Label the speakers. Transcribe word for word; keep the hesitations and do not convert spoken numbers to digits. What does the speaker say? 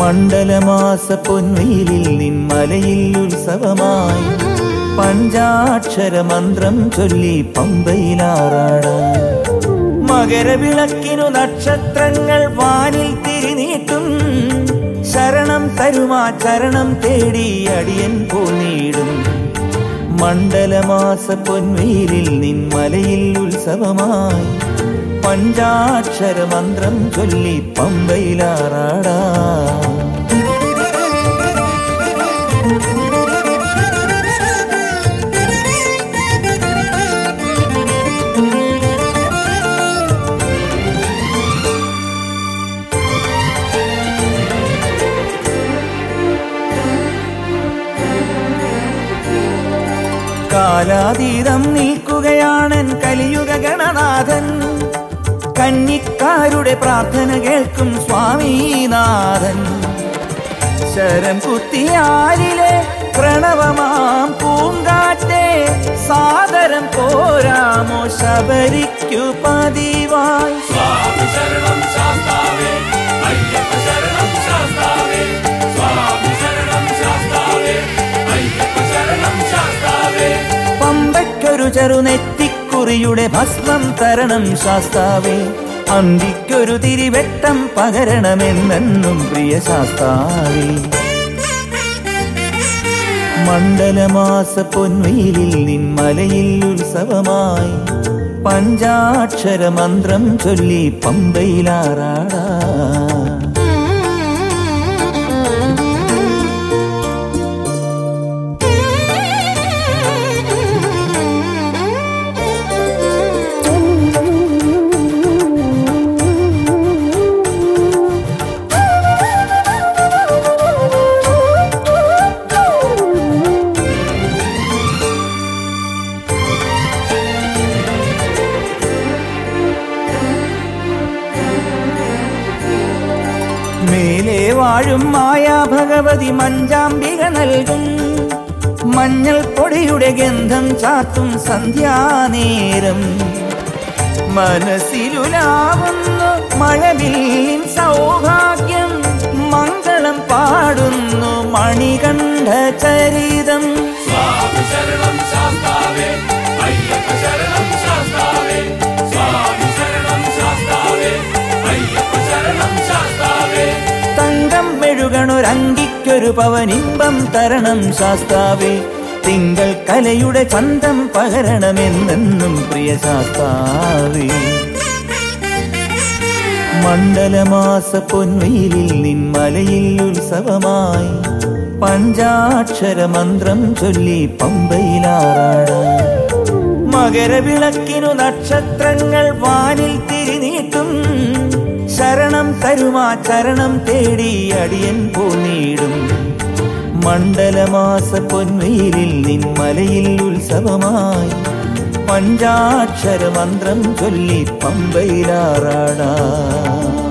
Speaker 1: മണ്ഡലമാസ പൊൻവെയിലിൽ നിൻമലയിൽ ഉത്സവമായി പഞ്ചാക്ഷര മന്ത്രം ചൊല്ലി പമ്പയിലാറാടാൻ. മകരവിളക്കിനു നക്ഷത്രങ്ങൾ വാനിൽ തിരിനീട്ടും. ശരണം തരുമാ ചരണം തേടി അടിയൻ പോന്നിടും. മണ്ഡലമാസ പൊൻവെയിലിൽ നിൻമലയിൽ ഉത്സവമായി പഞ്ചാക്ഷര മന്ത്രം ചൊല്ലി പമ്പയിലാറാടാ. കാലാതീതം നിൽക്കുകയാണൻ കലിയുഗ ഗണനാഥൻ. കന്നിക്കാരുടെ പ്രാർത്ഥന കേൾക്കും സ്വാമിനാഥൻ. ശരം കുത്തിയാലിലെ പ്രണവമാം പൂങ്കാറ്റെ സാദരം പോരാമോ ശബരിക്കു പതിവായി.
Speaker 2: സ്വാമി ശരണം ശാസ്താവേ, അയ്യപ്പ ശരണം ശാസ്താവേ, സ്വാമി ശരണം ശാസ്താവേ, അയ്യപ്പ ശരണം ശാസ്താവേ.
Speaker 1: പമ്പയ്ക്കൊരു ചെറുനെറ്റിക്കുറിയുടെ ഭസ്മം തരണം ശാസ്താവേ. അന്തിക്കൊരു തിരിവെട്ടം പകരണമെന്നെന്നും പ്രിയ ശാസ്താവേ. മണ്ഡലമാസ പൊൻവെയിലിൽ നിൻമലയിൽ ഉത്സവമായി പഞ്ചാക്ഷര മന്ത്രം ചൊല്ലി പമ്പയിലാറാടാ. മേലെ വാഴും മായാ ഭഗവതി മഞ്ചാംബിക നൽകും. മഞ്ഞൾ പൊടിയുടെ ഗന്ധം ചാത്തും സന്ധ്യാനേരം. മനസ്സിലുലാവുന്നു മഴവില്ലിൻ സൗഭാഗ്യം. മംഗളം പാടുന്നു മണികണ്ഠ ചരിതം.
Speaker 2: സ്വാമി ശരണം ശാസ്താവേ, അയ്യപ്പ ശരണം ശാസ്താവേ, സ്വാമി ശരണം ശാസ്താവേ, അയ്യപ്പ ശരണം ശാസ്താവേ.
Speaker 1: തങ്കം മെഴുകണൊരങ്കിക്കൊരു പവനിമ്പം തരണം ശാസ്താവേ. തിങ്കൾ കലയുടെ ചന്തം പകരണമെന്നെന്നും പ്രിയ ശാസ്താവേ. മണ്ഡലമാസ പൊൻവെയിലിൽ നിൻമലയിൽ ഉത്സവമായി പഞ്ചാക്ഷര മന്ത്രം ചൊല്ലി പമ്പയിലാറാടാൻ. മകരവിളക്കിനു നക്ഷത്രങ്ങൾ വാനിൽ തിരിനീട്ടും. ശരണം തരുമാ ചരണം തേടി അടിയൻ പോന്നിടും. മണ്ഡലമാസ പൊൻവെയിലിൽ നിൻമലയിൽ ഉത്സവമായി പഞ്ചാക്ഷര മന്ത്രം ചൊല്ലി പമ്പയിലാറാടാ.